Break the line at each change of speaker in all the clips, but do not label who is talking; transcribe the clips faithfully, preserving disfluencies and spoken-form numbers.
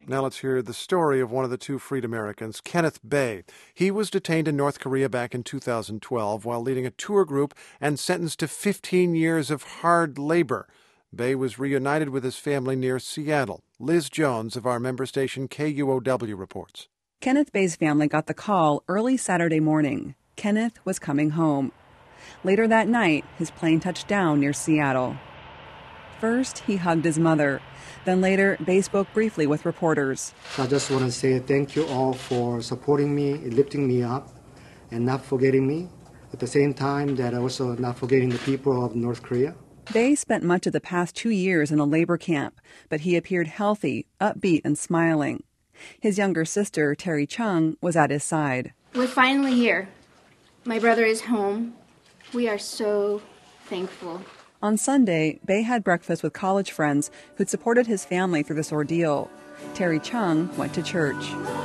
Now let's hear the story of one of the two freed Americans, Kenneth Bae. He was detained in North Korea back in two thousand twelve while leading a tour group and sentenced to fifteen years of hard labor. Bae was reunited with his family near Seattle. Liz Jones of our member station K U O W reports.
Kenneth Bae's family got the call early Saturday morning. Kenneth was coming home. Later that night, his plane touched down near Seattle. First, he hugged his mother. Then later, Bae spoke briefly with reporters.
I just want to say thank you all for supporting me, lifting me up, and not forgetting me. At the same time, that also not forgetting the people of North Korea.
Bae spent much of the past two years in a labor camp, but he appeared healthy, upbeat, and smiling. His younger sister, Terry Chung, was at his side.
We're finally here. My brother is home. We are so thankful.
On Sunday, Bae had breakfast with college friends who'd supported his family through this ordeal. Terry Chung went to church.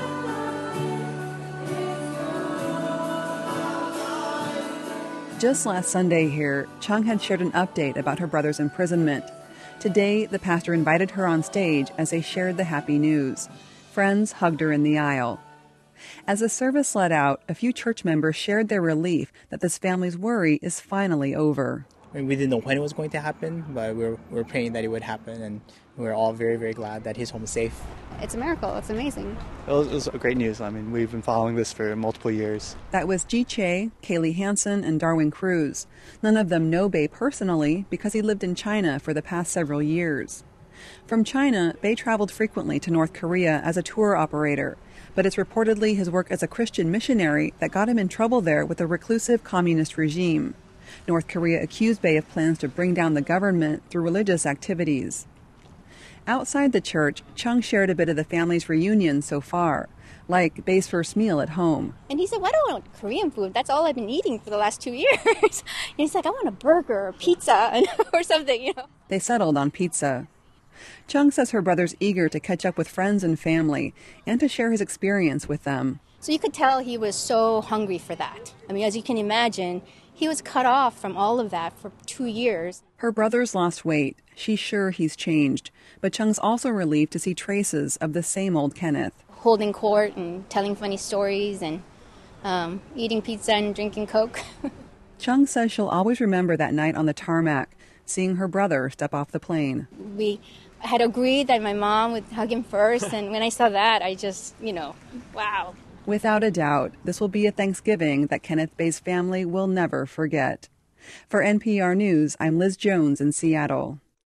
Just last Sunday here, Chung had shared an update about her brother's imprisonment. Today, the pastor invited her on stage as they shared the happy news. Friends hugged her in the aisle. As the service let out, a few church members shared their relief that this family's worry is finally over.
I mean, we didn't know when it was going to happen, but we were, we were praying that it would happen, and we were all very, very glad that he's home safe.
It's a miracle. It's amazing.
It was, it was great news. I mean, we've been following this for multiple years.
That was Ji Che, Kaylee Hansen, and Darwin Cruz. None of them know Bae personally because he lived in China for the past several years. From China, Bae traveled frequently to North Korea as a tour operator, but it's reportedly his work as a Christian missionary that got him in trouble there with a reclusive communist regime. North Korea accused Bae of plans to bring down the government through religious activities. Outside the church, Chung shared a bit of the family's reunion so far, like Bae's first meal at home.
And he said, "Why do I want Korean food? That's all I've been eating for the last two years." And he's like, "I want a burger or pizza or something, you know."
They settled on pizza. Chung says her brother's eager to catch up with friends and family and to share his experience with them.
So you could tell he was so hungry for that. I mean, as you can imagine, he was cut off from all of that for two years.
Her brother's lost weight. She's sure he's changed. But Chung's also relieved to see traces of the same old Kenneth.
Holding court and telling funny stories and um, eating pizza and drinking Coke.
Chung says she'll always remember that night on the tarmac, seeing her brother step off the plane.
We had agreed that my mom would hug him first, and when I saw that, I just, you know, wow.
Without a doubt, this will be a Thanksgiving that Kenneth Bae's family will never forget. For N P R News, I'm Liz Jones in Seattle.